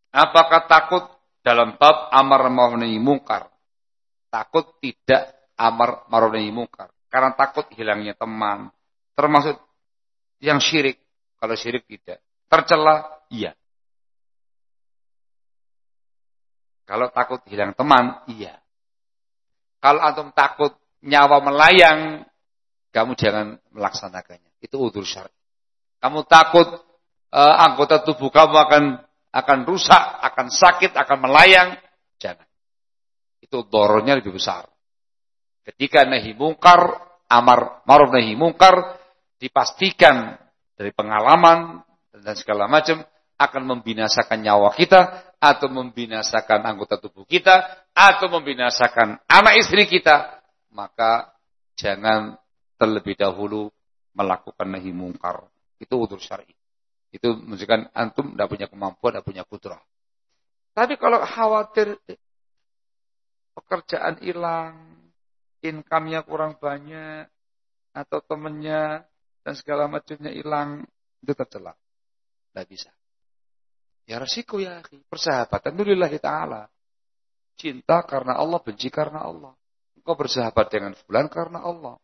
Apakah takut dalam bab amar ma'ruf nahi mungkar? Takut tidak amar ma'ruf nahi mungkar. Karena takut hilangnya teman. Termasuk yang syirik. Kalau syirik tidak. Tercela, iya. Kalau takut hilang teman, iya. Kalau antum takut nyawa melayang, kamu jangan melaksanakannya. Itu udzur syar'i. Kamu takut anggota tubuh kamu akan rusak, akan sakit, akan melayang, jangan. Itu dorornya lebih besar. Ketika nahi mungkar, amar ma'ruf nahi mungkar, dipastikan dari pengalaman dan segala macam akan membinasakan nyawa kita, atau membinasakan anggota tubuh kita, atau membinasakan anak istri kita, maka jangan terlebih dahulu melakukan nahi mungkar. Itu udzur syar'i. Itu menunjukkan antum tidak punya kemampuan, tidak punya kudrah. Tapi kalau khawatir pekerjaan hilang, income-nya kurang banyak, atau temannya dan segala macamnya hilang, itu tercela. Tidak bisa. Ya resiko ya, persahabatan lillahi ta'ala. Cinta karena Allah, benci karena Allah. Engkau bersahabat dengan fulan karena Allah.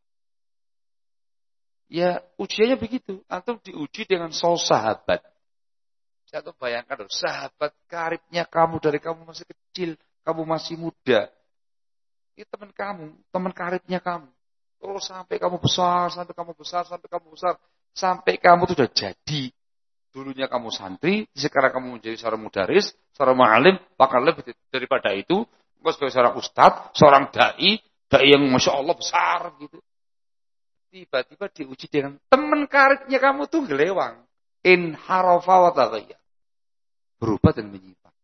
Ya ujiannya begitu. Antum diuji dengan sahabat. Saya tuh bayangkan, sahabat karibnya kamu dari kamu masih kecil, kamu masih muda. Ini teman kamu, teman karibnya kamu. Terus sampai kamu besar, sampai kamu besar, sampai kamu besar, sampai kamu tuh udah jadi. Dulunya kamu santri, sekarang kamu menjadi seorang mudaris, seorang ma'alim, bahkan lebih daripada itu, engkau sebagai seorang ustadz, seorang dai yang masya Allah besar gitu. Tiba-tiba diuji dengan teman karibnya kamu tuh gelewang. In harafa wa taghayyar. Berubah dan menyimpang.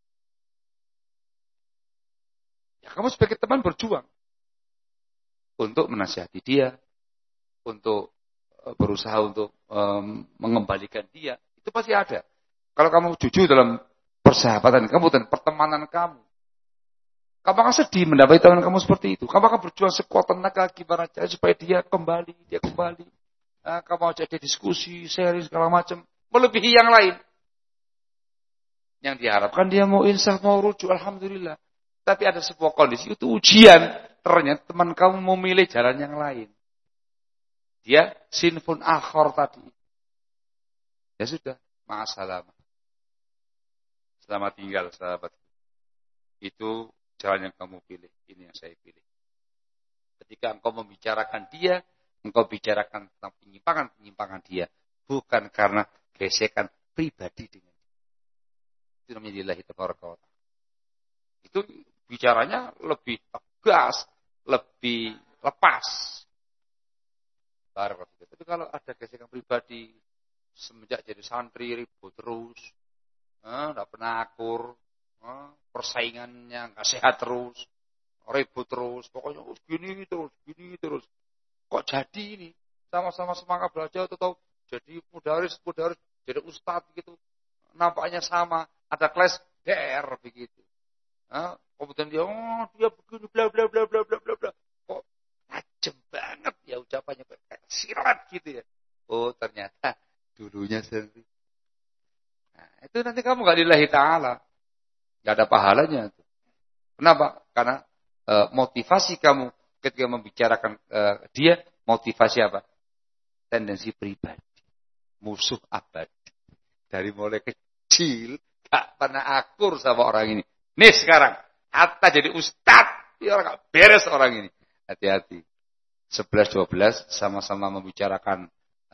Ya kamu sebagai teman berjuang untuk menasihati dia, untuk berusaha untuk mengembalikan dia. Itu pasti ada. Kalau kamu jujur dalam persahabatan kamu dan pertemanan kamu akan sedih mendapati teman kamu seperti itu. Kamu akan berjuang sekuat tenaga gimana cara supaya dia kembali. Nah, kamu ajak dia diskusi, sharing segala macam, melebihi yang lain. Yang diharapkan dia mau insaf, mau rujuk, alhamdulillah. Tapi ada sebuah kondisi itu ujian. Ternyata teman kamu memilih jalan yang lain. Dia sinfun akhor tadi. Ya sudah, ma'asalamah. Selamat tinggal sahabat. Itu jalan yang kamu pilih, ini yang saya pilih. Ketika engkau membicarakan dia, engkau bicarakan tentang penyimpangan dia, bukan karena gesekan pribadi dengan dia. Itu namanya lillahi tabaraka wa ta'ala. Itu bicaranya lebih tegas, lebih lepas. Tapi kalau ada gesekan pribadi, semenjak jadi santri ribut terus, tidak pernah akur, persaingannya nggak sehat terus, ribut terus, pokoknya gini terus. Kok jadi ini? Sama-sama semangat belajar atau jadi mudaris, jadi ustadz gitu, nampaknya sama, ada kelas DR begitu. Kemudian dia begini bla bla bla bla bla bla bla. Kok tajam banget ya ucapannya kayak silat gitu ya. Oh ternyata dulunya sendiri. Nah, itu nanti kamu gak lillahi ta'ala. Gak ada pahalanya. Kenapa? Karena motivasi kamu ketika membicarakan dia, motivasi apa? Tendensi pribadi. Musuh abadi. Dari mulai kecil, gak pernah akur sama orang ini. Nih sekarang, hatta jadi ustadz, dia orang gak beres orang ini. Hati-hati. 11-12 sama-sama membicarakan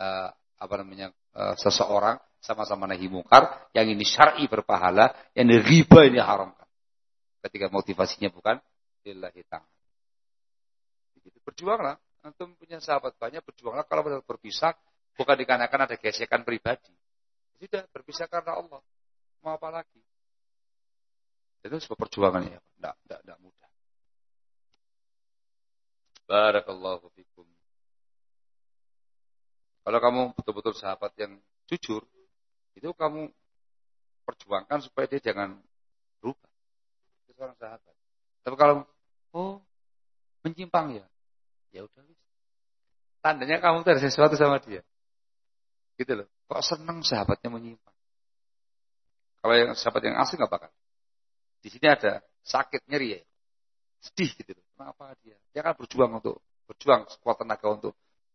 seseorang, sama-sama nahi mungkar, yang ini syar'i berpahala, yang ini riba ini haramkan. Ketika motivasinya bukan lillahi ta'ala. Begitu. Berjuanglah, antum punya sahabat banyak, berjuanglah kalau berpisah bukan dikarenakan ada gesekan pribadi. Tidak, berpisah karena Allah. Mau apa lagi? Itu sebuah perjuangan ya, tidak mudah. Barakallahu fikum. Kalau kamu betul-betul sahabat yang jujur, itu kamu perjuangkan supaya dia jangan berubah. Itu seorang sahabat. Tapi kalau menyimpang ya udah. Tandanya kamu tuh ada sesuatu sama dia. Gitu loh. Kok seneng sahabatnya menyimpang? Kalau yang sahabat yang asli nggak bakal. Di sini ada sakit, nyeri ya. Sedih gitu. Kenapa dia? Dia kan berjuang sekuat tenaga untuk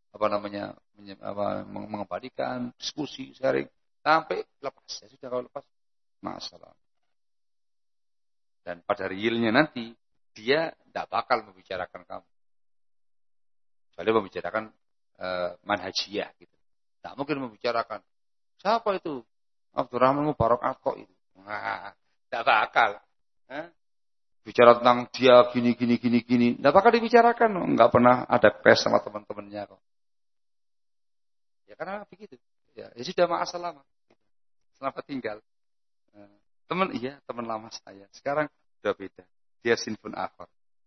mengembalikan diskusi, sharing sampai lepas. Ya sudah, kalau lepas masalah. Dan pada realnya nanti dia tidak bakal membicarakan kamu. Kecuali membicarakan manhajiyah gitu. Tidak mungkin membicarakan siapa itu Abdurrahman Mubarak Atko itu. Nah, tidak bakal. Bicara tentang dia gini. Tidak bakal dibicarakan. Enggak pernah ada crash sama teman-temannya kok. Ya karena begitu. Ya sudah masalah lama. Selamat tinggal. Teman lama saya. Sekarang sudah beda. Dia sinfun akhir.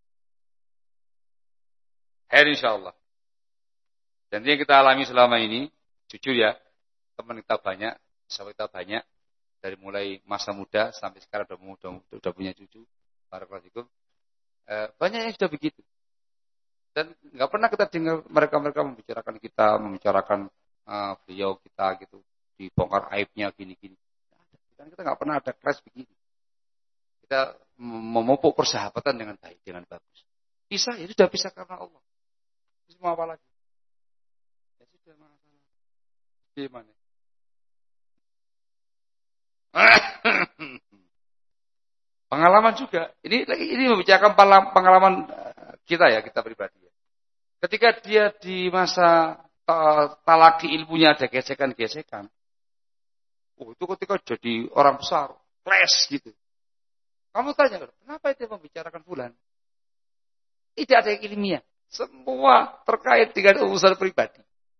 Insyaallah. Dan yang kita alami selama ini, jujur ya, teman kita banyak, sahabat kita banyak, dari mulai masa muda sampai sekarang udah punya cucu. Barakallahu. Banyak yang sudah begitu. Dan nggak pernah kita dengar mereka membicarakan beliau kita gitu, dibongkar aibnya gini. Dan kita nggak pernah ada clash begini. Kita memupuk persahabatan dengan baik, dengan bagus. Bisa, ya sudah bisa karena Allah. Semua apa lagi? Ya sudah masalah. Gimana? Pengalaman juga. Ini membicarakan pengalaman kita ya, kita pribadi. Ketika dia di masa talaki ilmunya ada gesekan-gesekan. Itu ketika jadi orang besar, clash gitu. Kamu tanya, kenapa dia membicarakan fulan? Tidak ada yang ilmiah. Semua terkait dengan urusan pribadi.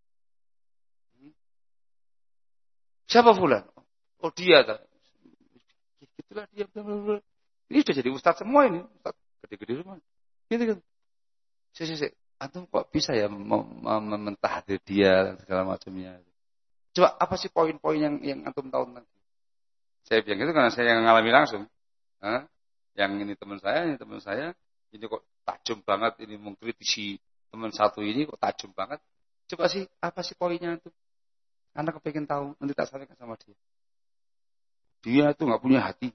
Siapa fulan? Oh dia. Itulah dia. Ini sudah jadi ustaz semua ini. Ustaz gede-gede semua. Gitu. Antum kok bisa ya mentahdir dia segala macamnya. Coba apa sih poin-poin yang antum tahu tentang? Saya bilang itu karena saya yang ngalami langsung. Yang ini teman saya, ini kok tajam banget, ini mengkritisi teman satu ini kok tajam banget. Coba sih apa sih poinnya itu? Anak kepengen tahu, nanti tak sampaikan sama dia. Dia tuh nggak punya hati.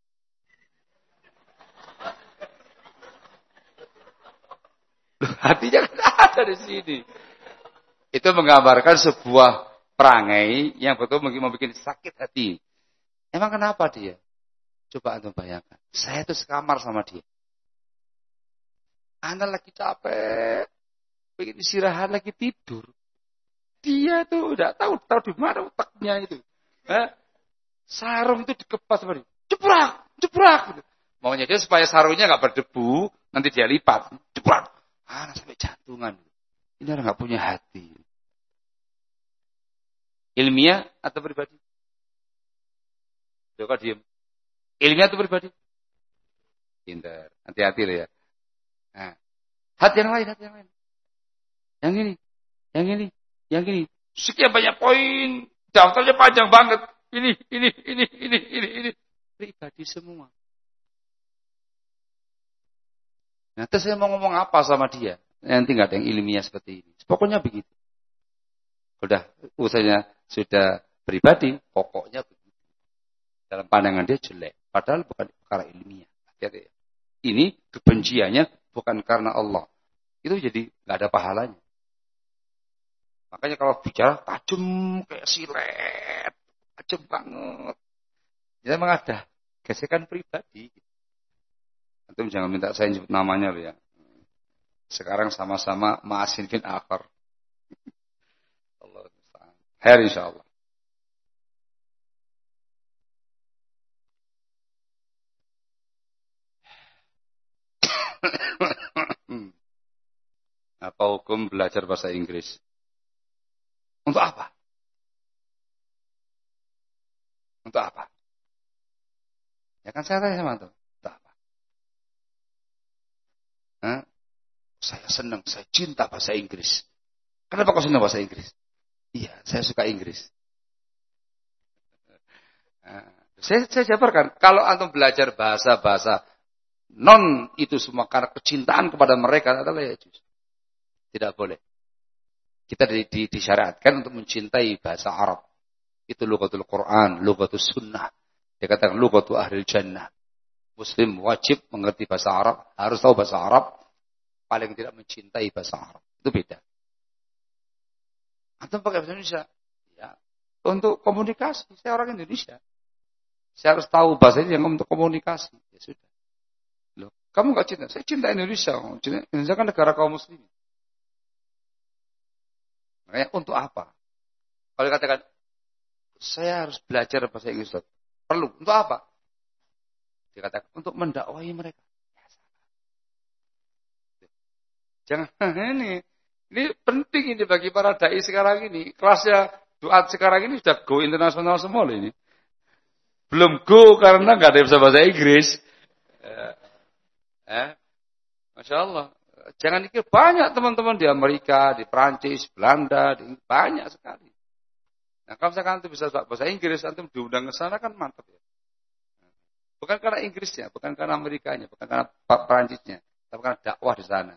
Hatinya kan ada di sini. Itu menggambarkan sebuah perangai yang betul mungkin membuat sakit hati. Emang kenapa dia? Coba antum bayangkan. Saya tuh sekamar sama dia. Anda lagi capek, pengen istirahat, lagi tidur. Dia tuh udah tahu di mana otaknya itu. Sarung itu dikepas sama dia. Jeprak. Gitu. Maunya dia supaya sarungnya nggak berdebu, nanti dia lipat. Jeprak. Sampai jantungan. Ini orang nggak punya hati. Ilmiah atau pribadi? Coba diem. Ilmiah atau pribadi? Pintar. Hati-hati loh ya. Nah, hati yang lain. Yang ini. Sekian banyak poin. Daftarnya panjang banget. Ini. Pribadi semua. Nah, terus saya mau ngomong apa sama dia? Nanti nggak ada yang ilmiah seperti ini. Pokoknya begitu. Usahanya sudah pribadi, pokoknya begitu. Dalam pandangan dia jelek. Padahal bukan perkara ilmiah. Hati-hati. Ini kebenciannya bukan karena Allah. Itu jadi nggak ada pahalanya. Makanya kalau bicara tajam kayak silet, tajam banget. Ya memang ada gesekan pribadi. Antum jangan minta saya sebut namanya loh ya. Sekarang sama-sama ma'asin fin akhar. Allah musta'an. Khair insyaallah. Apa hukum belajar bahasa Inggris? Untuk apa? Ya kan saya tanya sama antum. Untuk apa? Saya senang, saya cinta bahasa Inggris. Kenapa kau senang bahasa Inggris? Iya, saya suka Inggris. Saya jabarkan, kalau antum belajar bahasa-bahasa non itu semua karena kecintaan kepada mereka adalah ya justru tidak boleh. Kita disyariatkan untuk mencintai bahasa Arab. Itu lughatul Quran, lughatul sunnah. Dia katakan lughatu ahlil jannah. Muslim wajib mengerti bahasa Arab, harus tahu bahasa Arab, paling tidak mencintai bahasa Arab. Itu beda. Atau pakai bahasa Indonesia. Ya. Untuk komunikasi, saya orang Indonesia. Saya harus tahu bahasa ini yang untuk komunikasi. Ya sudah. Loh, kamu enggak cinta? Saya cinta Indonesia. Indonesia kan negara kaum muslimin. Makanya untuk apa? Kalau dikatakan, saya harus belajar bahasa Inggris. Perlu. Untuk apa? Dikatakan, untuk mendakwahi mereka. Jangan ini. Ini penting ini bagi para dai sekarang ini. Kelasnya duat sekarang ini sudah go internasional semua ini. Belum go karena nggak ada yang bisa bahasa Inggris. Masya Allah. Jangan dikira banyak teman-teman di Amerika, di Prancis, Belanda, banyak sekali. Nah, kalau misalkan antum bisa bahasa Inggris, antum diundang ke sana kan mantap ya. Bukan karena Inggrisnya, bukan karena Amerikanya, bukan karena Prancisnya, tapi karena dakwah di sana.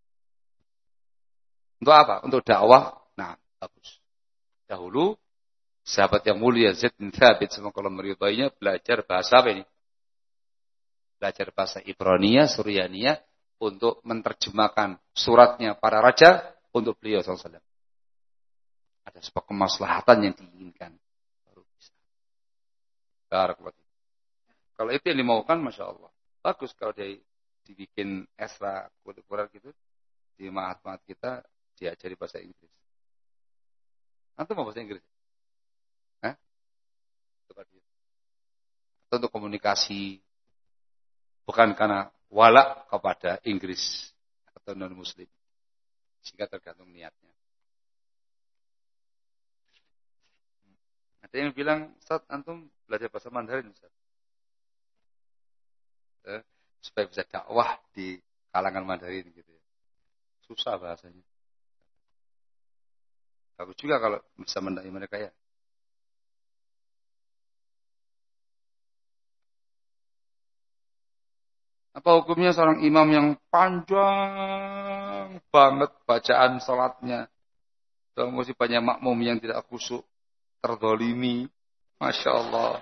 Untuk apa? Untuk dakwah. Nah, bagus. Dahulu sahabat yang mulia Zaid bin Thabit semoga Allah meridainya belajar bahasa apa ini? Belajar bahasa Ibraniyah, Suryaniyah untuk menerjemahkan suratnya para raja untuk beliau SAW. Ada sebuah kemaslahatan yang diinginkan. Baru bisa. Kalau itu yang dimaukan, Masya Allah. Bagus kalau dia dibikin ekstra kurang gitu. Di mahat-mahat kita diajari bahasa Inggris. Antum mau bahasa Inggris? Hah? Atau untuk komunikasi. Bukan karena walak kepada Inggris atau non-Muslim. Sehingga tergantung niatnya. Ada yang bilang, Ustaz, antum belajar bahasa Mandarin, Ustaz. Supaya bisa dakwah di kalangan Mandarin gitu ya. Susah bahasanya. Bagus juga kalau bisa mendakwai mereka ya. Apa hukumnya seorang imam yang panjang banget bacaan salatnya. Dan masih banyak makmum yang tidak khusyuk, terdolimi. Masya Allah.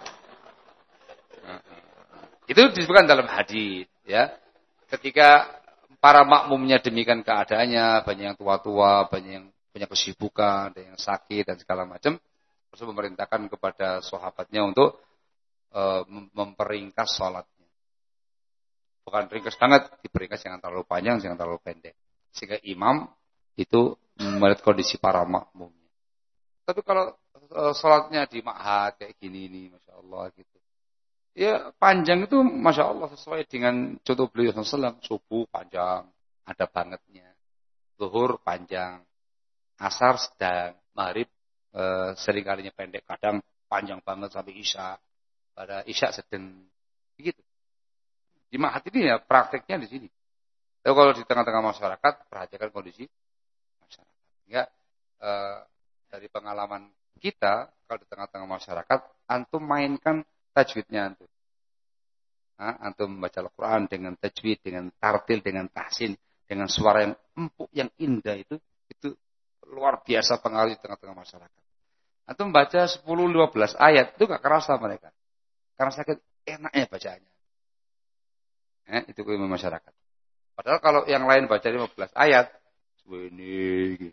Itu disebutkan dalam hadis, ya. Ketika para makmumnya demikian keadaannya, banyak yang tua-tua, banyak yang punya kesibukan, ada yang sakit dan segala macam. Rasul memerintahkan kepada sahabatnya untuk memperingkas salatnya. Bukan ringkas banget, diperingkas jangan terlalu panjang, jangan terlalu pendek. Sehingga imam itu melihat kondisi para makmumnya. Tapi kalau salatnya di ma'had kayak gini ini, Masya Allah gitu. Ya panjang itu Masya Allah sesuai dengan contoh beliau SAW. Subuh panjang, ada bangetnya. Zuhur panjang, asar sedang, maghrib seringkalinya pendek, kadang panjang banget sampai isya. Pada isya sedang, begitu. Di ma'had ini ya prakteknya di sini. Tapi kalau di tengah-tengah masyarakat, perhatikan kondisi masyarakat. Sehingga dari pengalaman kita, kalau di tengah-tengah masyarakat, antum mainkan tajwidnya antum. Antum membaca Al-Quran dengan tajwid, dengan tartil, dengan tahsin, dengan suara yang empuk, yang indah itu luar biasa pengaruh di tengah-tengah masyarakat. Antum baca 10-15 ayat, itu gak kerasa mereka. Karena sakit enaknya bacaannya. Itu keilmuan masyarakat. Padahal kalau yang lain baca 15 ayat, ini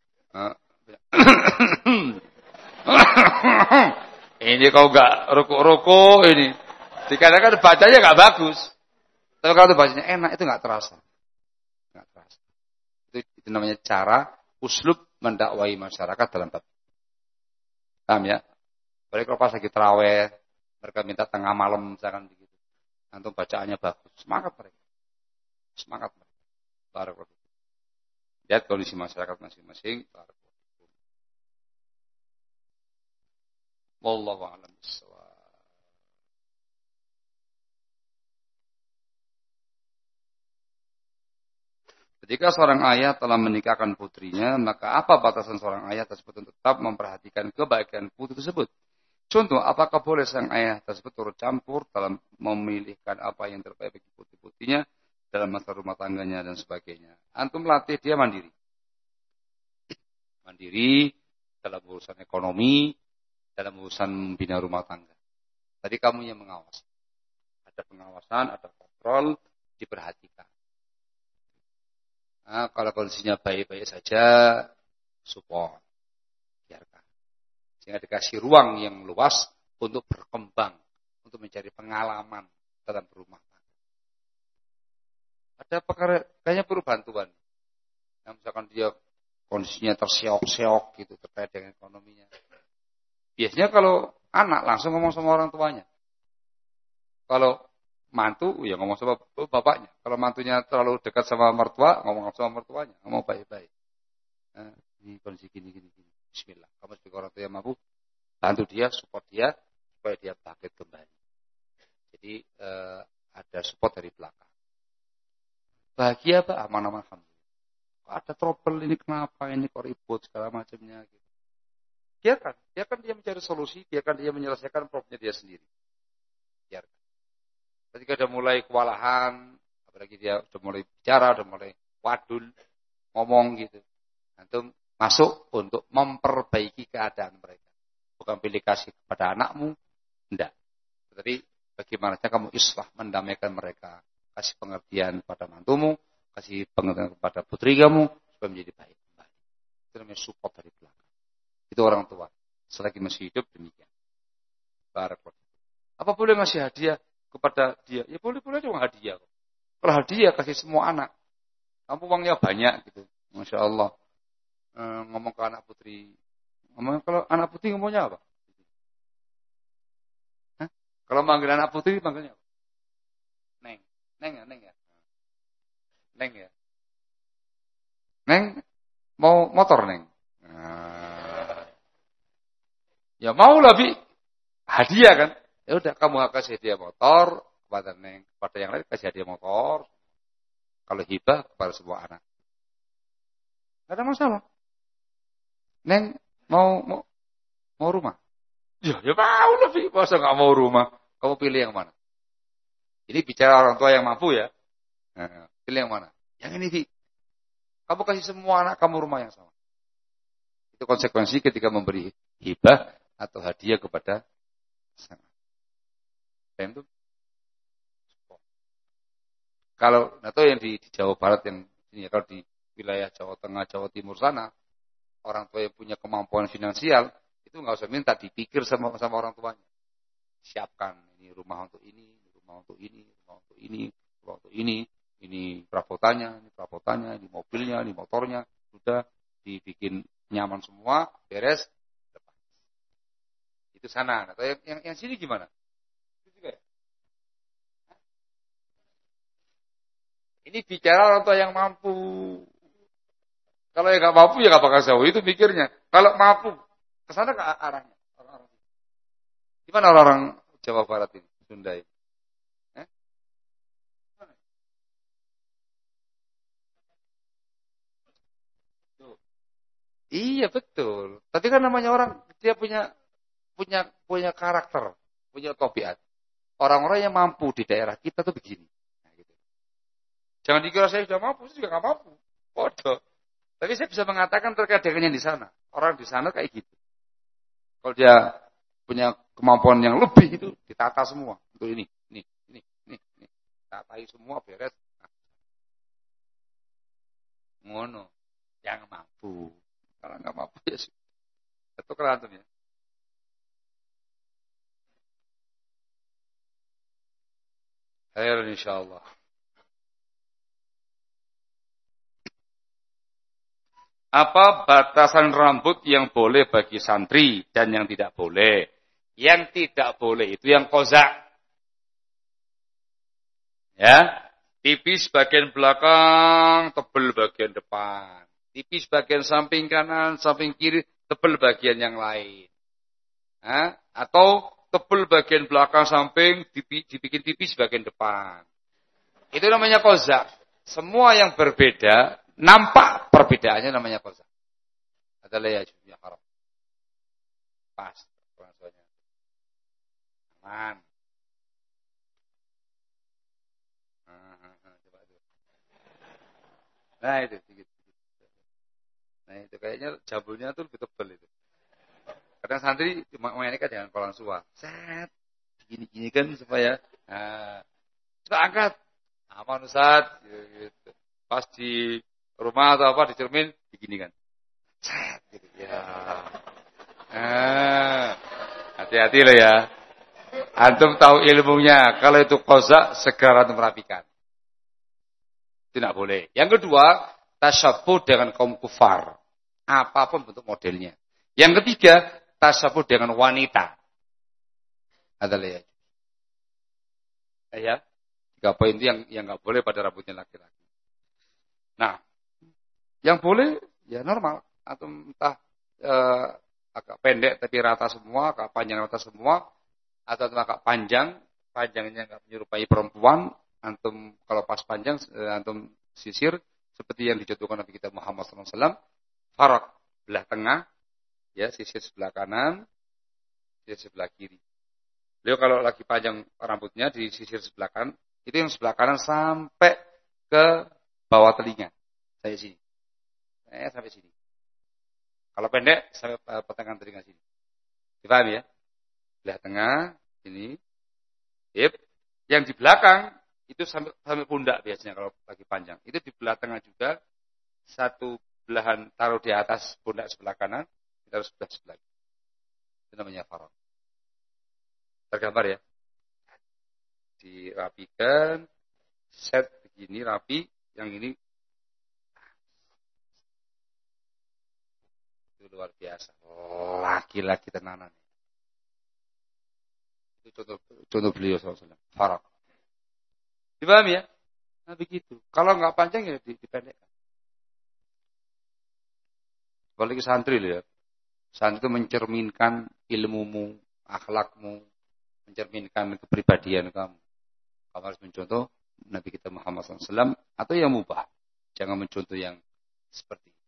ini kau gak ruku-ruku ini. Dikatakan bacanya gak bagus. Tapi kalau bacanya enak itu gak terasa. Gak terasa. Itu namanya cara uslub mendakwai masyarakat dalam bab. Paham ya? Apalagi kalau pas lagi tarawih, mereka minta tengah malam misalkan begitu. Antum bacaannya bagus. Semangat mereka. Semangat mereka. Barakallahu. Lihat kondisi masyarakat masing-masing. Barakallahu. Wallahu a'lam bishawab. Ketika seorang ayah telah menikahkan putrinya, maka apa batasan seorang ayah tersebut untuk tetap memperhatikan kebaikan putri tersebut? Contoh, apakah boleh sang ayah tersebut turut campur dalam memilihkan apa yang terbaik bagi putri-putrinya dalam masalah rumah tangganya dan sebagainya? Antum latih dia mandiri. Mandiri dalam urusan ekonomi, dalam urusan membina rumah tangga. Tadi kamu yang mengawasi. Ada pengawasan, ada kontrol, diperhatikan. Nah, kalau kondisinya baik-baik saja, support. Biarkan. Sehingga dikasih ruang yang luas untuk berkembang, untuk mencari pengalaman dalam berumah tangga. Ada perkara, kayaknya perlu bantuan. Nah, misalkan dia kondisinya terseok-seok gitu terkait dengan ekonominya. Biasanya kalau anak langsung ngomong sama orang tuanya. Kalau mantu, ya ngomong sama bapaknya. Kalau mantunya terlalu dekat sama mertua, ngomong sama mertuanya. Ngomong baik-baik. Nah, ini kondisi gini. Bismillah. Kamu sebagai orang tua yang mampu, bantu dia, support dia, supaya dia bangkit kembali. Jadi ada support dari belakang. Bahagia Pak, aman-aman alhamdulillah. Kok ada trouble ini, kenapa ini, kok ribut segala macamnya gitu. Biarkan dia mencari solusi, biarkan dia menyelesaikan problemnya dia sendiri. Biarkan. Ketika udah mulai kewalahan, apalagi dia udah mulai bicara, udah mulai wadul, ngomong gitu. Nanti masuk untuk memperbaiki keadaan mereka. Bukan pilih kasih kepada anakmu, enggak. Tetapi bagaimana kamu islah, mendamaikan mereka. Kasih pengertian pada mantumu, kasih pengertian kepada putri kamu, supaya menjadi baik kembali. Itu namanya support dari belakang. Itu orang tua. Selagi masih hidup demikian. Barakallahu. Apa boleh ngasih hadiah kepada dia? Ya boleh-boleh dong hadiah. Kalau hadiah kasih semua anak. Kamu uangnya banyak gitu. Masya Allah. Ngomong ke anak putri. Kalau anak putri ngomongnya apa? Hah? Kalau manggil anak putri manggilnya apa? Neng. Neng ya. Neng ya. Neng mau motor neng. Nah. Ya mau lah Bi. Hadiah kan. Ya udah kamu kasih hadiah motor kepada neng, kepada yang lain kasih hadiah motor. Kalau hibah kepada semua anak. Enggak ada masalah. Neng mau rumah. Ya mau lah Bi. Masa enggak mau rumah? Kamu pilih yang mana? Ini bicara orang tua yang mampu ya. Nah, pilih yang mana? Yang ini Bi. Kamu kasih semua anak kamu rumah yang sama. Itu konsekuensi ketika memberi hibah atau hadiah kepada sang anak. Dan itu kalau atau yang di Jawa Barat yang ini kalau di wilayah Jawa Tengah, Jawa Timur sana, orang tua yang punya kemampuan finansial itu nggak usah minta, dipikir sama orang tuanya. Siapkan ini rumah untuk ini, rumah untuk ini, rumah untuk ini, rumah untuk ini perabotannya, ini mobilnya, ini motornya, sudah dibikin nyaman semua, beres, lepas. Itu sana. Atau yang sini gimana? Itu juga ya? Ini bicara orang tua yang mampu. Kalau yang nggak mampu ya nggak bakal jauh itu pikirnya. Kalau mampu, ke sana ke arahnya. Orang-orang. Gimana orang-orang Jawa Barat ini, Sunda ini? Iya betul. Tapi kan namanya orang dia punya karakter, punya tabiat. Orang-orang yang mampu di daerah kita tuh begini. Nah, gitu. Jangan dikira saya sudah mampu, saya juga nggak mampu. Bodoh. Tapi saya bisa mengatakan terkait dengan yang di sana. Orang di sana kayak gitu. Kalau dia punya kemampuan yang lebih itu ditata semua. Untuk ini. Tatai semua beres. Ngono. Yang mampu. Kalau nggak mampu ya sih. Itu keraton ya. Khair insyaallah. Apa batasan rambut yang boleh bagi santri dan yang tidak boleh? Yang tidak boleh itu yang kozak. Ya, tipis bagian belakang, tebel bagian depan. Tipis bagian samping kanan, samping kiri, tebel bagian yang lain. Atau tebel bagian belakang samping, dibikin tipis bagian depan. Itu namanya kozak. Semua yang berbeda, nampak perbedaannya namanya kozak. Adalah ya haram. Pas. Aman. Nah itu sedikit. Nah itu kayaknya jambulnya tuh lebih tebal itu. Kadang santri cuma mainnya dengan kolang suah. Set. Gini kan supaya kita angkat. Aman Ustaz. Gitu. Pas di rumah atau apa di cermin begini kan. Set gitu ya. Hati-hati loh ya. Antum tahu ilmunya. Kalau itu qazak segera antum rapikan. Itu tidak boleh. Yang kedua, tasyabuh dengan kaum kufar. Apapun bentuk modelnya. Yang ketiga, tasyabuh dengan wanita. Adalah ya. Ya. 3 poin itu yang nggak boleh pada rambutnya laki-laki. Nah, yang boleh ya normal. Atau entah agak pendek tapi rata semua, agak panjang rata semua, atau agak panjang, panjangnya nggak menyerupai perempuan. Antum kalau pas panjang, antum sisir seperti yang dicontohkan Nabi kita Muhammad SAW. Farak belah tengah, ya sisir sebelah kanan, sisir sebelah kiri. Beliau kalau lagi panjang rambutnya di sisir sebelah kanan, itu yang sebelah kanan sampai ke bawah telinga. Saya sini. Sampai sini. Kalau pendek sampai pertengahan telinga sini. Dipahami ya? Belah tengah, sini. Hip. Yang di belakang itu sampai pundak biasanya kalau lagi panjang. Itu di belah tengah juga. Satu belahan taruh di atas pundak sebelah kanan, taruh sebelah. Itu namanya faraq. Tergambar ya. Dirapikan, set begini rapi, yang ini itu luar biasa. Laki-laki tenanan. Itu contoh beliau SAW. Faraq. Dipahami ya? Nah begitu. Kalau nggak panjang ya dipendekkan. Apalagi santri loh ya. Santri itu mencerminkan ilmumu, akhlakmu, mencerminkan kepribadian kamu. Kamu harus mencontoh Nabi kita Muhammad SAW atau yang mubah. Jangan mencontoh yang seperti itu.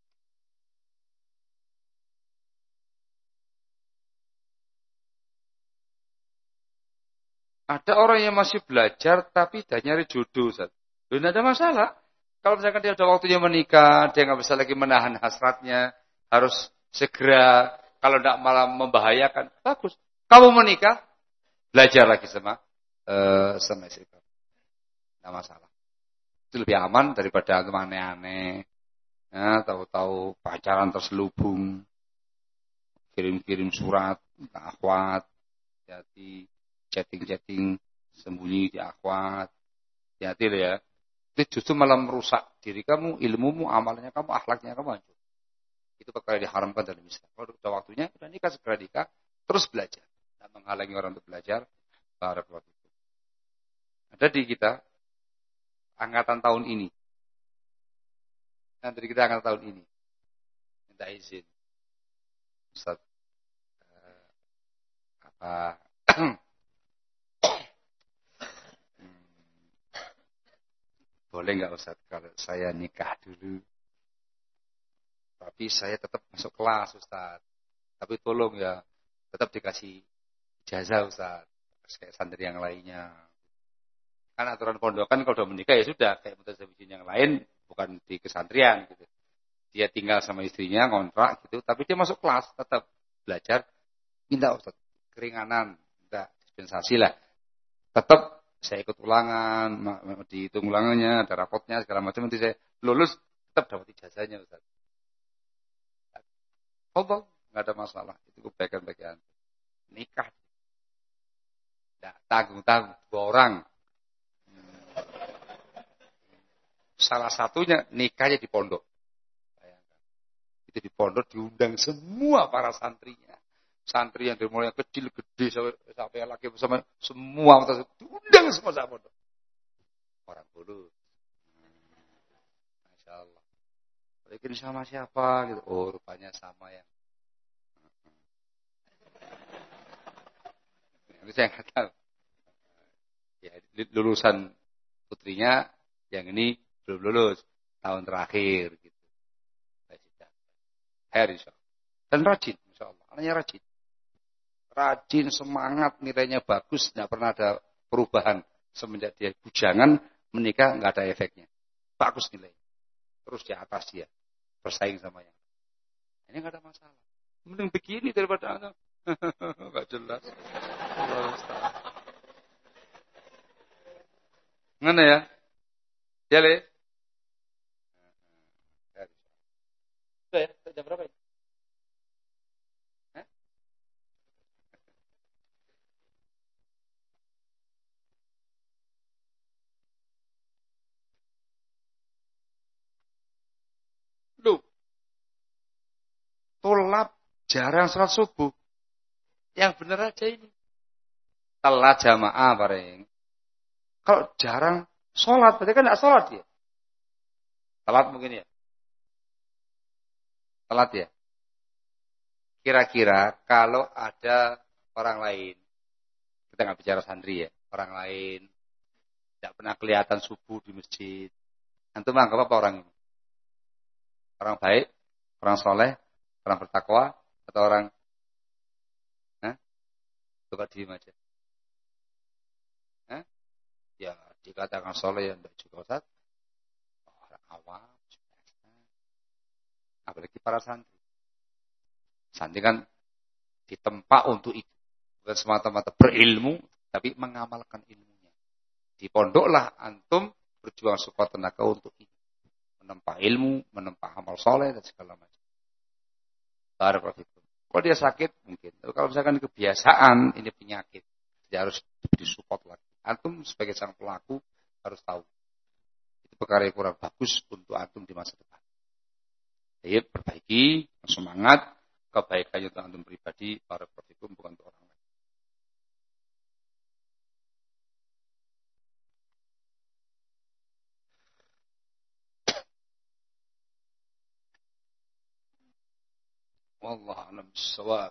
Ada orang yang masih belajar tapi dah nyari jodoh. Tidak ada masalah. Kalau misalkan dia ada waktunya menikah, dia nggak bisa lagi menahan hasratnya, harus segera, kalau tidak malah membahayakan, bagus. Kamu menikah, belajar lagi sama istri kamu. Tidak masalah. Itu lebih aman daripada aneh-aneh. Ya, tahu-tahu pacaran terselubung, kirim-kirim surat ke akhwat, jadi chatting sembunyi di akhwat, hati-hati ya. Itu justru malah merusak diri kamu, ilmumu, amalnya kamu, akhlaknya kamu hancur. Itu perkara diharamkan dalam Islam. Kalau sudah waktunya, sudah nikah, segera nikah, terus belajar. Tidak menghalangi orang untuk belajar. Barakallahu fikum. Ada di kita angkatan tahun ini. Nanti kita angkatan tahun ini. Minta izin. Ustaz. Boleh nggak Ustaz kalau saya nikah dulu? Tapi saya tetap masuk kelas Ustaz. Tapi tolong ya, tetap dikasih ijazah Ustaz. Kayak santri yang lainnya. Kan aturan pondokan kalau udah menikah ya sudah. Kayak mutazawwijin yang lain, bukan di kesantrian gitu. Dia tinggal sama istrinya, ngontrak gitu. Tapi dia masuk kelas, tetap belajar. Minta Ustaz, keringanan. Minta dispensasi lah. Tetap saya ikut ulangan, dihitung ulangannya, ada rapotnya, segala macam. Nanti saya lulus, tetap dapat ijazahnya Ustaz. Allah, nggak ada masalah. Itu kebaikan bagi Anda. Nikah. Nah, tanggung-tanggung 2 orang. Salah satunya nikahnya di pondok. Itu di pondok diundang semua para santrinya. Santri yang dari mulai kecil, gede, sampai laki bersama semua. Diundang semua sama pondok. Orang bodoh. Masya Allah. Bikin sama siapa gitu. Oh, rupanya sama yang. Ini saya nggak tahu. Ya, lulusan putrinya yang ini belum lulus tahun terakhir gitu. Insya Allah. Dan rajin, insya Allah. Anaknya rajin. Rajin, semangat, nilainya bagus, tidak pernah ada perubahan semenjak dia bujangan menikah nggak ada efeknya. Bagus nilainya. Terus di atas dia bersaing sama yang. Ini nggak ada masalah. Mending begini daripada anak. Nggak jelas. Ngene ya. Ya, Le. Sudah ya? Jam berapa ya? Hah? Loh, tolap jarang sholat subuh. Yang benar aja ini. Telat jamaah bareng. Kalau jarang sholat, berarti kan enggak sholat ya? Telat mungkin ya? Telat ya? Kira-kira kalau ada orang lain, kita nggak bicara santri ya, orang lain tidak pernah kelihatan subuh di masjid. Antum anggap apa orang ini? Orang baik, orang soleh, orang bertakwa, atau orang, hah? Coba diem aja. Hah? Ya dikatakan soleh yang enggak juga Ustaz. Orang awam, apalagi para santri. Santri kan ditempa untuk itu. Bukan semata-mata berilmu, tapi mengamalkan ilmunya. Di pondoklah antum berjuang sekuat tenaga untuk itu. Menempa ilmu, menempa amal soleh, dan segala macam. Barakallahu. Kalau dia sakit, mungkin. Tapi kalau misalkan kebiasaan, ini penyakit. Dia harus disupport lagi. Antum sebagai sang pelaku harus tahu. Itu perkara yang kurang bagus untuk antum di masa depan. Jadi perbaiki, semangat, kebaikannya untuk antum pribadi, barakallahu bukan untuk orang lain. Wallahu a'lam bissawab.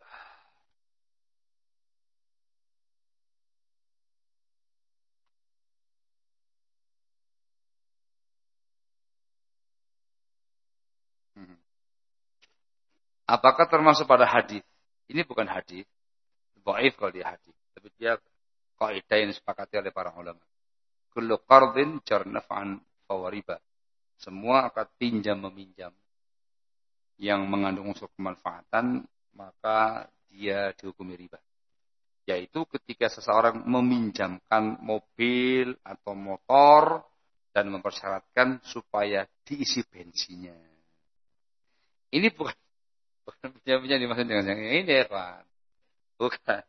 Apakah termasuk pada hadis? Ini bukan hadis, dhaif kalau dia hadis, tapi dia kaidah yang disepakati oleh para ulama. Kullu qardin jar naf'an fawariba. Semua akad pinjam meminjam yang mengandung unsur kemanfaatan, maka dia dihukumi riba. Yaitu ketika seseorang meminjamkan mobil atau motor dan mempersyaratkan supaya diisi bensinnya. Ini bukan pinjam-pinjam dimaksud dengan yang ini ya Pak. Bukan.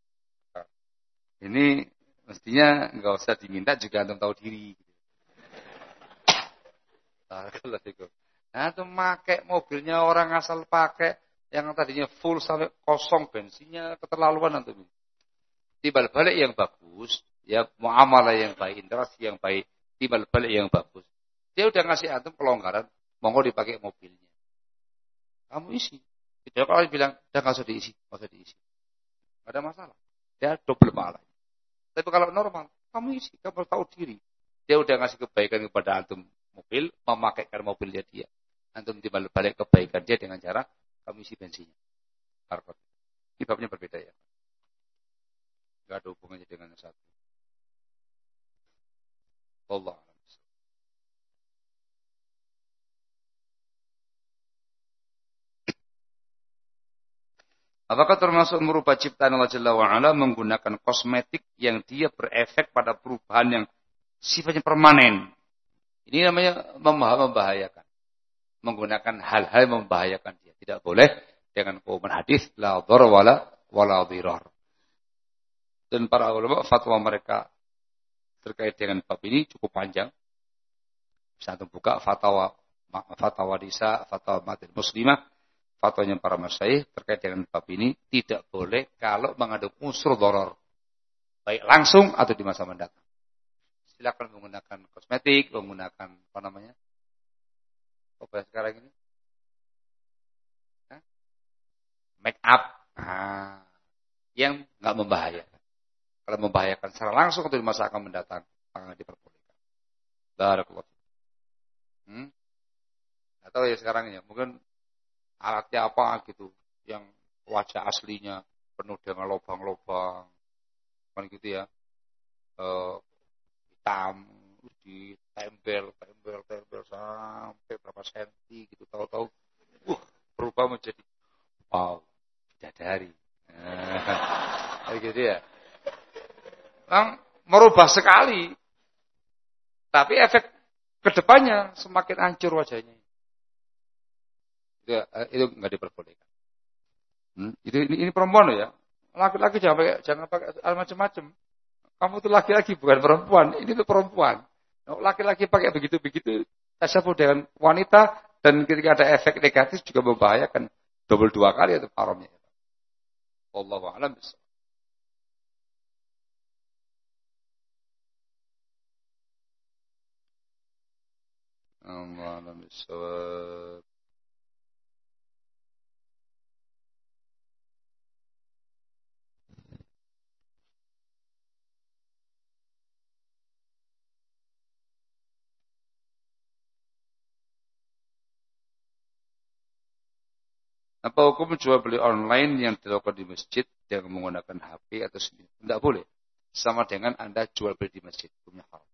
Ini mestinya enggak usah diminta juga antum tahu diri. Nah, itu pakai mobilnya orang asal pakai yang tadinya full sampai kosong bensinnya keterlaluan antum. Timbal balik yang bagus, ya muamalah yang baik, interaksi yang baik, timbal balik yang bagus. Dia udah ngasih antum kelonggaran, monggo dipakai mobilnya. Kamu isi. Tidak kalau bilang, udah nggak usah diisi, nggak usah diisi. Nggak ada masalah. Dia double pahala. Tapi kalau normal, kamu isi, kamu tahu diri. Dia udah ngasih kebaikan kepada antum mobil, memakaikan mobilnya dia. Antum timbal balik kebaikan dia dengan cara kamu isi bensinnya. Ini babnya berbeda ya. Nggak ada hubungannya dengan yang satu. Allah. Apakah termasuk merubah ciptaan Allah Jalla wa'ala menggunakan kosmetik yang dia berefek pada perubahan yang sifatnya permanen? Ini namanya membahayakan. Menggunakan hal-hal yang membahayakan dia. Tidak boleh dengan keumuman hadis la dhar wala dhirar. Dan para ulama fatwa mereka terkait dengan bab ini cukup panjang. Bisa antum buka fatwa Nisa, fatwa Matil Muslimah, fatwanya para masyayikh terkait dengan bab ini tidak boleh kalau mengandung unsur dharar. Baik langsung atau di masa mendatang. Silakan menggunakan kosmetik, menggunakan apa namanya? Apa sekarang ini? Make up. Yang enggak membahayakan. Kalau membahayakan secara langsung atau di masa akan mendatang, sangat diperbolehkan. Barakallahu. Atau ya sekarang ya, mungkin alatnya apa gitu, yang wajah aslinya penuh dengan lubang-lubang, kan gitu ya, hitam, ditempel sampai berapa senti gitu, tahu-tahu, berubah menjadi wow, bidadari, kayak gitu ya. Merubah sekali. Tapi efek kedepannya semakin hancur wajahnya. Itu nggak diperbolehkan. Ini perempuan loh ya. Laki-laki jangan pakai macam-macam. Kamu tuh laki-laki bukan perempuan. Ini tuh perempuan. Laki-laki pakai begitu-begitu tasyabuh dengan wanita dan ketika ada efek negatif juga membahayakan double 2 kali itu haramnya. Wallahu a'lam bishawab. Allahu a'lam bishawab. Apa hukum jual beli online yang dilakukan di masjid yang menggunakan HP atau sendiri? Tidak boleh. Sama dengan Anda jual beli di masjid. Hukumnya haram.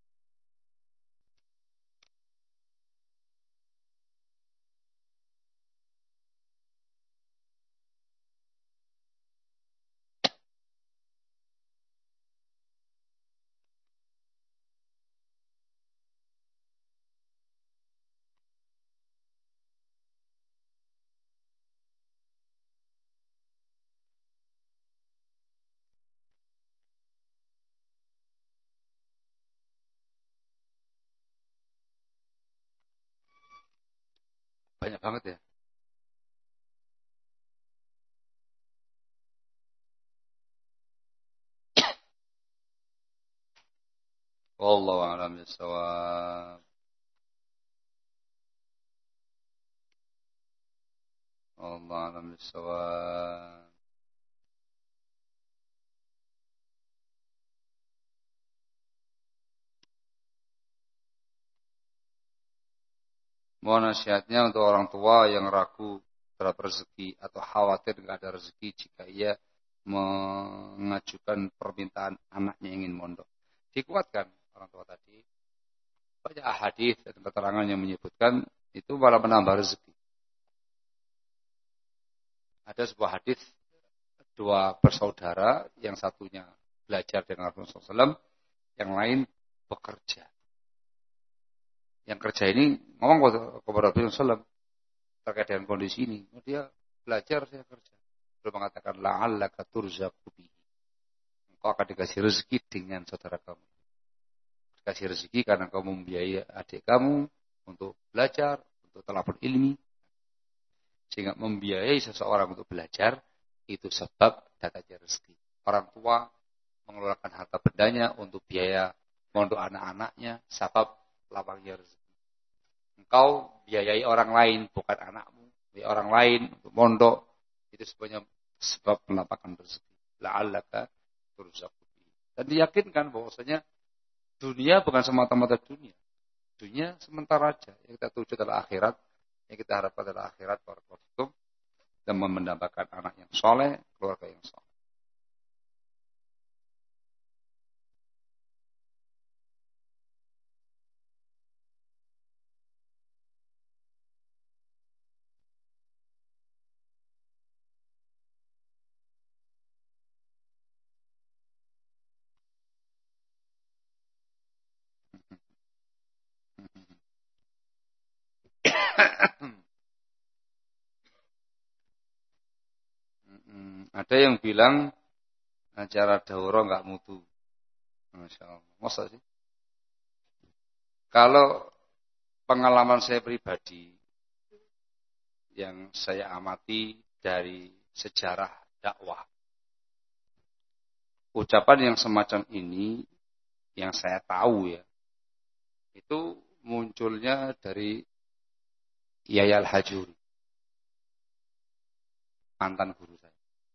Banyak banget ya. Wallahu a'lam bishawab. Wallahu a'lam bishawab. Mohon nasihatnya untuk orang tua yang ragu terhadap rezeki atau khawatir tidak ada rezeki jika ia mengajukan permintaan anaknya ingin mondok. Dikuatkan orang tua tadi. Banyak hadis dan keterangan yang menyebutkan itu malah menambah rezeki. Ada sebuah hadis 2 bersaudara, yang satunya belajar dengan Rasulullah SAW, yang lain bekerja. Yang kerja ini ngomong kepada Rasulullah SAW terkait dengan kondisi ini. Dia belajar, saya kerja. Beliau mengatakan, la'allaka turzaqu bihi. Engkau akan dikasih rezeki dengan saudara kamu. Dikasih rezeki karena kamu membiayai adik kamu untuk belajar, untuk talabul ilmi. Sehingga membiayai seseorang untuk belajar, itu sebab datangnya rezeki. Orang tua mengeluarkan harta bendanya untuk biaya mondok anak-anaknya, sebab lapangnya rezeki. Engkau biayai orang lain, bukan anakmu. Biayai orang lain untuk mondok, itu sebenarnya sebab mendapatkan rezeki. La'allaka turzaqu. Dan diyakinkan bahwasanya dunia bukan semata-mata dunia. Dunia sementara aja. Yang kita tuju adalah akhirat. Yang kita harapkan adalah akhirat. Dan mendapatkan anak yang soleh, keluarga yang soleh. Ada yang bilang acara daurah nggak mutu. Masya Allah. Masa sih? Kalau pengalaman saya pribadi yang saya amati dari sejarah dakwah, ucapan yang semacam ini yang saya tahu ya, itu munculnya dari Yahya Al-Hajuri, mantan guru saya.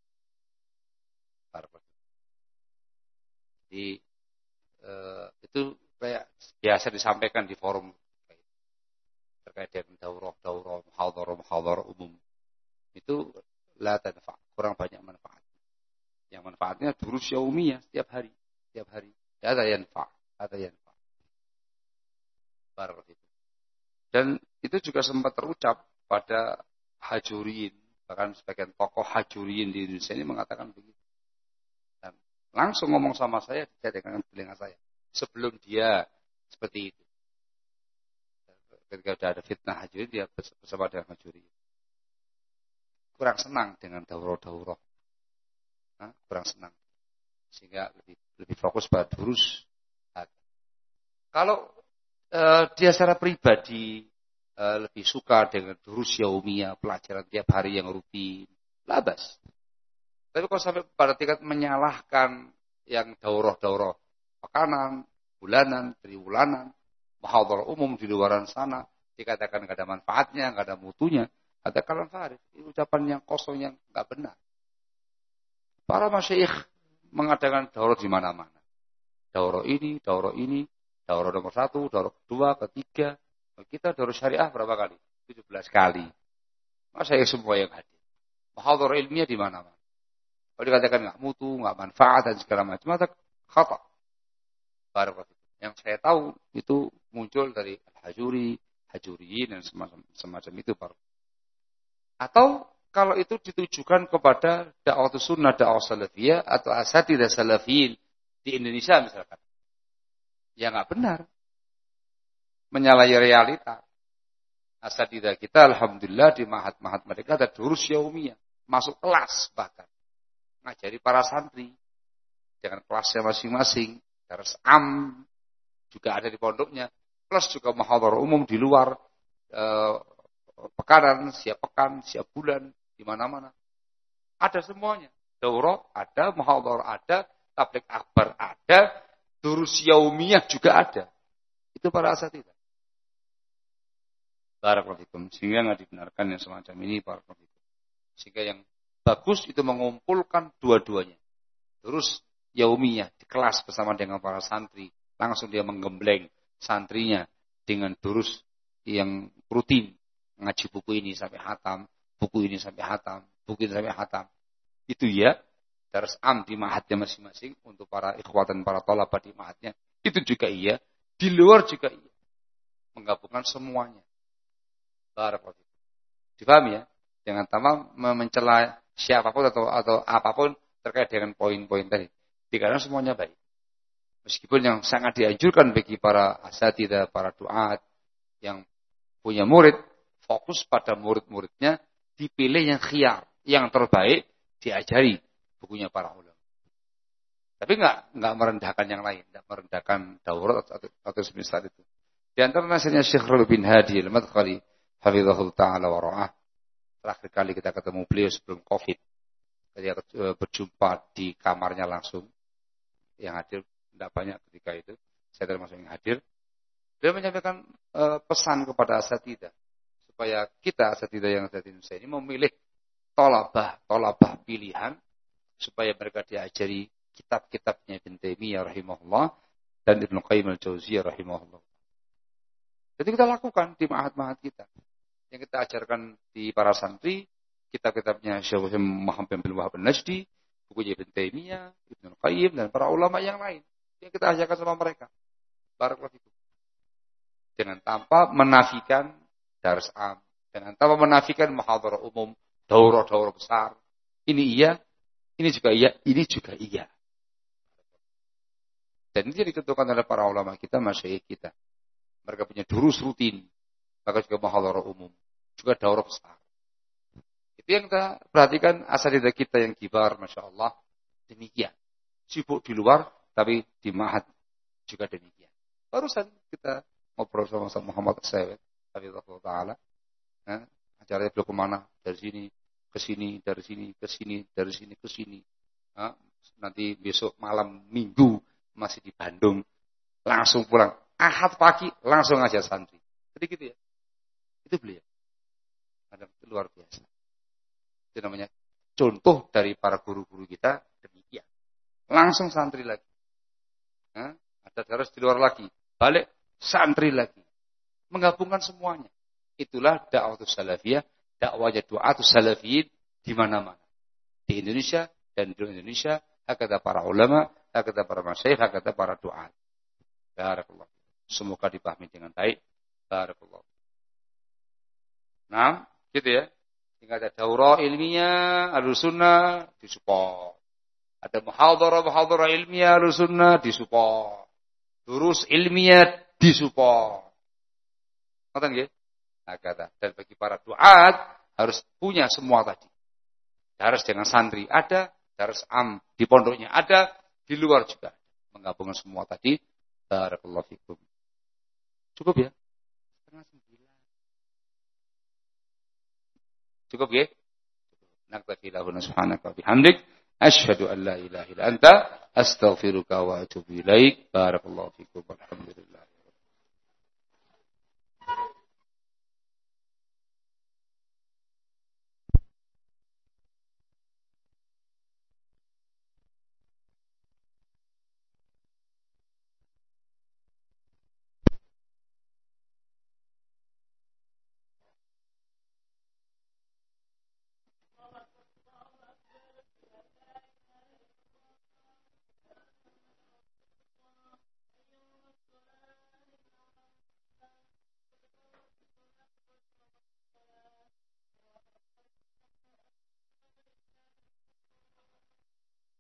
Jadi itu kayak biasa disampaikan di forum terkait dengan daurah, muhadharah umum. Itu la tanfa, kurang banyak manfaat. Yang manfaatnya durus yaumiyah setiap hari. Ada yanfa. Dan itu juga sempat terucap pada Hajuriyin, bahkan sebagian tokoh Hajuriyin di Indonesia ini mengatakan begitu. Dan langsung ngomong sama saya, dengan telinga saya sebelum dia seperti itu. Ketika sudah ada fitnah Hajuri, dia bersama dengan Hajuri. Kurang senang dengan daurah-daurah. Kurang senang. Sehingga lebih fokus pada durus. Kalau dia secara pribadi lebih suka dengan durus yaumiyah, pelajaran tiap hari yang rutin, labas. Tapi kalau sampai pada tingkat menyalahkan yang daurah-daurah pekanan, bulanan, triwulanan, muhadharah umum di luaran sana, dikatakan nggak ada manfaatnya, nggak ada mutunya, ada kalam farid, ucapan yang kosong yang nggak benar. Para masyayikh mengadakan daurah di mana-mana. Daurah ini, daurah nomor 1, daurah kedua, ketiga. Kita daurah syariah berapa kali? 17 kali. Masyayikh semua yang hadir. Muhadharah ilmiah di mana-mana. Kalau dikatakan nggak mutu, nggak manfaat dan segala macam, maka khata. Yang saya tahu itu muncul dari Al-Hajuri, Hajuriyin dan semacam itu. Atau kalau itu ditujukan kepada dakwah sunnah, dakwah salafiyah atau asatidzah salafiyin di Indonesia misalkan, ya nggak benar, menyalahi realita. Asatidzah kita, alhamdulillah di mahat-mahat mereka ada durus yaumiyah, masuk kelas bahkan. Ngajari para santri dengan kelasnya masing-masing, dars am juga ada di pondoknya, plus juga muhadharah umum di luar pekanan, siap pekan, siap bulan, di mana-mana. Ada semuanya. Daurah ada, muhadharah ada, tabligh akbar ada, durus yaumiyah juga ada. Itu para asatidzah. Barakallahu fikum. Sehingga nggak dibenarkan yang semacam ini, barakallahu fikum. Sehingga yang bagus itu mengumpulkan dua-duanya. Terus yaumiyah di kelas bersama dengan para santri. Langsung dia menggembleng santrinya dengan durus yang rutin. Ngaji buku ini sampai hatam, buku ini sampai hatam, buku ini sampai hatam. Itu ya, dars am di mahatnya masing-masing untuk para ikhwat dan para thalabah di mahatnya. Itu juga iya, di luar juga iya. Menggabungkan semuanya. Barakallahu. Dipahami ya? Jangan tambah mencela siapapun atau apapun terkait dengan poin-poin tadi. Karena semuanya baik. Meskipun yang sangat dianjurkan bagi para asatidzah, para duat yang punya murid, fokus pada murid-muridnya, dipilih yang khiyar, yang terbaik, diajari bukunya para ulama. Tapi enggak merendahkan yang lain, enggak merendahkan daurah atau semisal itu. Di antara nasihatnya Syekh Rabi' bin Hadi al-Madkhali, hafizahullah ta'ala wa ra'ah. Terakhir kali kita ketemu beliau sebelum Covid. Ketika berjumpa di kamarnya langsung. Yang hadir tidak banyak ketika itu. Saya termasuk yang hadir. Beliau menyampaikan pesan kepada asatidzah. Supaya kita asatidzah yang ada di Indonesia ini memilih thalabah pilihan. Supaya mereka diajari kitab-kitabnya Ibn Taimiyah rahimahullah. Dan Ibnu Qayyim al-Jauziyah rahimahullah. Jadi kita lakukan di mahat-mahat kita. Yang kita ajarkan di para santri, kitab-kitabnya Syekh Muhammad bin Wahab an-Najdi, bukunya Ibn Taimiyah, Ibnu Qayyim dan para ulama yang lain. Yang kita ajarkan sama mereka. Barakallahu fikum. Dengan tanpa menafikan dars am, dengan tanpa menafikan muhadharah umum, daurah-daurah besar. Ini iya, ini juga iya, ini juga iya. Dan ini ditentukan oleh para ulama kita, masyayikh kita. Mereka punya durus rutin, maka juga muhadharah umum, juga daurah besar. Itu yang kita perhatikan asatidzah kita yang kibar, masya Allah, demikian. Sibuk di luar, tapi di mahat juga demikian. Barusan kita ngobrol sama Muhammad Sayyid, hafizahullah ta'ala. Acaranya beliau kemana? Dari sini ke sini, dari sini ke sini, dari sini ke sini. Nanti besok malam Minggu masih di Bandung, langsung pulang. Ahad pagi langsung ngajar santri. Jadi gitu ya. Itu beliau. Ada luar biasa. Itu namanya contoh dari para guru-guru kita demikian. Langsung santri lagi. Ada terus di luar lagi. Balik santri lagi. Menggabungkan semuanya. Itulah dakwah salafiyah, dakwahnya du'atus salafiyin di mana-mana. Di Indonesia dan di Indonesia, hakata para ulama, hakata para masyayikh, hakata para du'at. Barakallah. Semoga dipahami dengan baik. Barakallah. Nah, gitu ya. Tinggal ada daurah ilmiah, Ahlussunnah disupport. Ada muhadharah ilmiah, Ahlussunnah disupport. Durus ilmiah disupport. Ngoten nggih? Nah, kata. Dan bagi para duat harus punya semua tadi. Daras dengan santri ada, daras am di pondoknya ada, di luar juga. Menggabungkan semua tadi. Barakallahu fikum. Cukup ya? 8:30. Cukup ya? Naktafi lahuna subhanaka bihamdik. Asyhadu an la ilaha illa anta. Astaghfiruka wa atubu ilaik. Barakallahu fikum.